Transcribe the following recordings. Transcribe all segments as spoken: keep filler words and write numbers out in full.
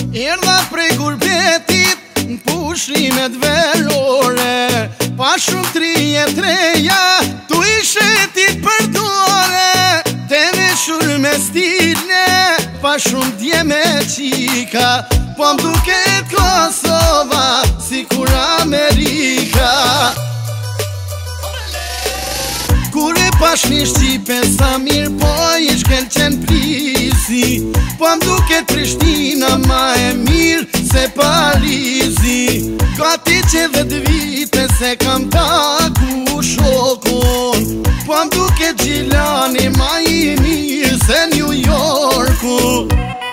Erdha prej gurbetit n'pushimet verore, pa shumë trije treja tu i shetit për dore. Te me shur me stile, pa shumë dje me qika, po m'duket Kosova si kur Amerika. Kur e pash një Shqipe sa mirë po i shkel qenë prisi, po m'duket Prishtina ma e mirë se Parisi. Gati që dhjetë vite se kam taku shokun, po m'duket Gjilani ma i mirë se New Yorku.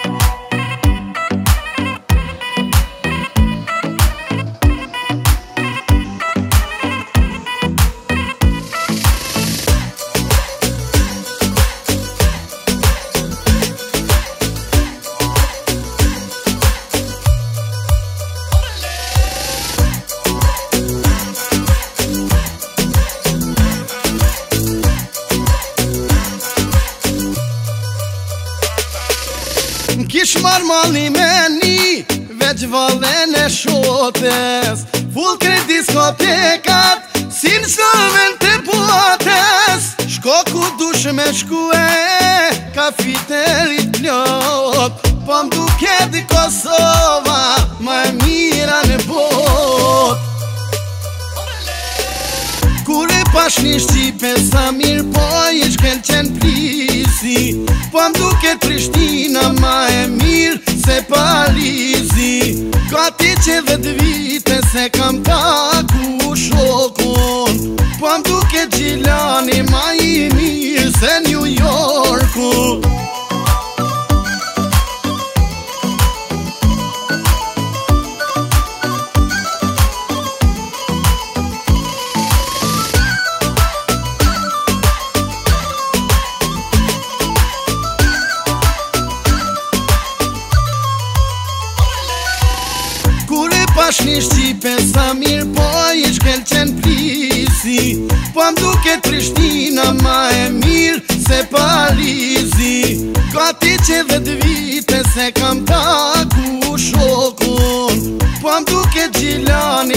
Kish marr malli me ni, veç vallen e shotes, full krejt diskotekat, si n'sëven të potes. Shko ku dush me shkue, kafiterit plot, po m'duket Kosova ma e mira në bot. Kur e pash një Shqipe sa mirë po i shkel qenë prisi, po m'duket Prishtina ma e mirë se Parisi. Gati që dhjetë vite se kam taku shokun, po m'duket Gjilani ma i mirë se New Yorku. Pash një Shqipe sa mirë po i shkel qenë prisi, po m'duket Prishtina ma e mirë se Parisi. Gati që dhjetë vite se kam taku shokun, po m'duket Gjilani